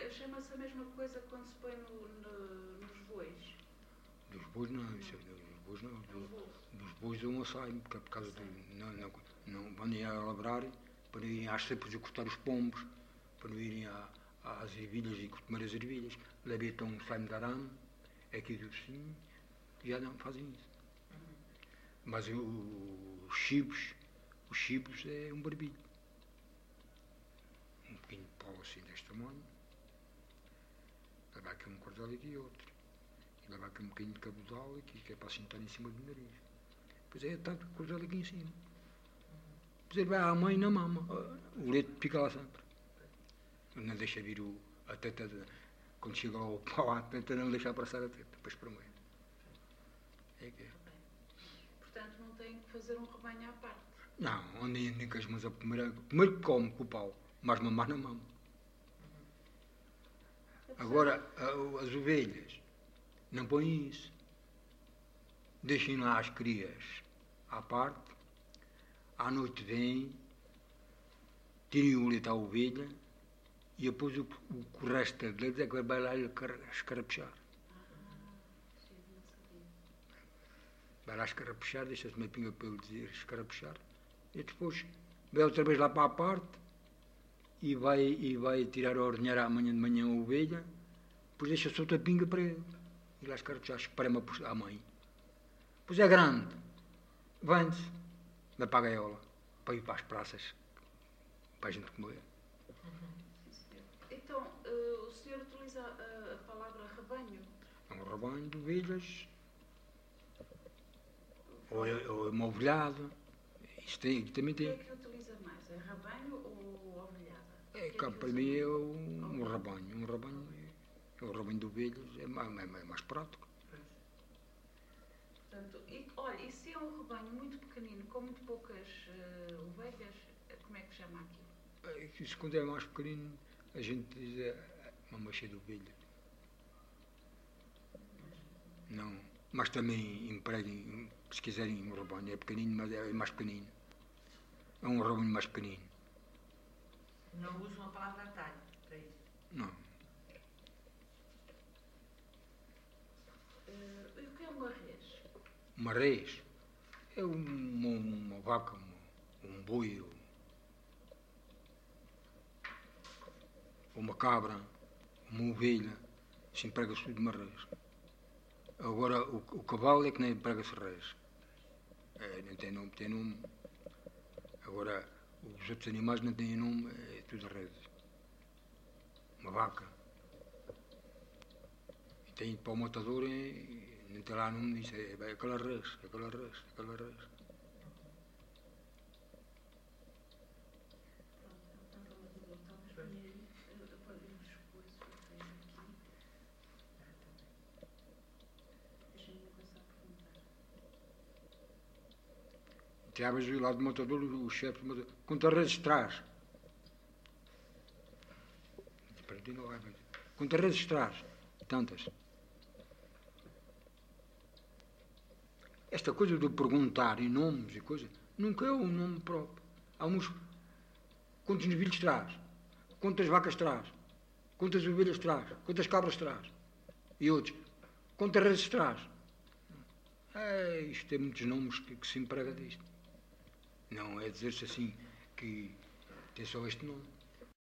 chama-se a mesma coisa quando se põe nos bois? Dos bois não, dos bois não. Dos bois uma sai, porque é por causa não vão ir a labrar, para irem às cepas e cortar os pombos, para não irem às ervilhas e comer as ervilhas. Levitam um saime de arame, é aqui do vizinho, já não fazem isso. Mas os chibos é um barbilho. Um bocadinho de pau assim deste tamanho, leva aqui um cordel e aqui outro. E leva aqui um bocadinho de cabedal aqui, que é para assentar em cima do nariz. Depois é tanto o cordel aqui em cima. Depois ele vai à mãe na mama. O leite fica lá sempre. Não deixa vir a teta, quando chega ao pau à teta, não deixa passar a teta, depois para o meio. É que é. Portanto, não tem que fazer um rebanho à parte. Não, nem com as mãos a primeiro que come com o pau, mas mamar na mama. Agora, as ovelhas não põem isso. Deixem lá as crias à parte, à noite vêm, tirem o leite à ovelha e depois o resto deles é que vai lá escarapuchar. Vai lá escarapuchar, deixa-se uma pinga para ele dizer escarapuchar, e depois vai outra vez lá para a parte e vai tirar a ordenhar amanhã de manhã a ovelha, depois deixa-se outra pinga para ele, e lá escarapuchar, espreme à mãe. Pois é grande, vende-se, vai para a gaiola, para ir para as praças, para a gente comer. Então, o senhor utiliza a palavra rebanho? É um rebanho de ovelhas, ou é uma ovelhada. Isto também tem. O que é que utiliza mais? É rebanho ou ovelhada? Cá para mim é um rebanho. Um rebanho é o rebanho de ovelhas, é mais prático. Portanto, olha, e se é um rebanho muito pequenino, com muito poucas ovelhas, como é que chama aquilo? Isso quando é mais pequenino, a gente diz uma mancha de ovelha. Não, mas também empreguem, se quiserem, um rebanho. É pequenino, mas é mais pequenino. É um rebanho mais pequenino. Não usam a palavra atalho para isso? Não. E o que é uma res? Uma res é uma vaca, um boi, uma cabra, uma ovelha. Se emprega-se tudo de uma res. Agora, o cavalo é que nem emprega-se res. Não tem nome. Agora, os outros animais não têm nome, é tudo res. Uma vaca. E tem para o matador, não tem lá nome disso, é aquela res. Tiravas lá do matador, o chefe do matador. Quantas redes traz? Quantas redes traz? Tantas. Esta coisa de perguntar em nomes e coisas, nunca é um nome próprio. Há uns. Quantos novilhos traz? Quantas vacas traz? Quantas ovelhas traz? Quantas cabras traz? E outros. Quantas redes traz? Isto tem muitos nomes que se emprega disto. Não é dizer-se assim que tem só este nome.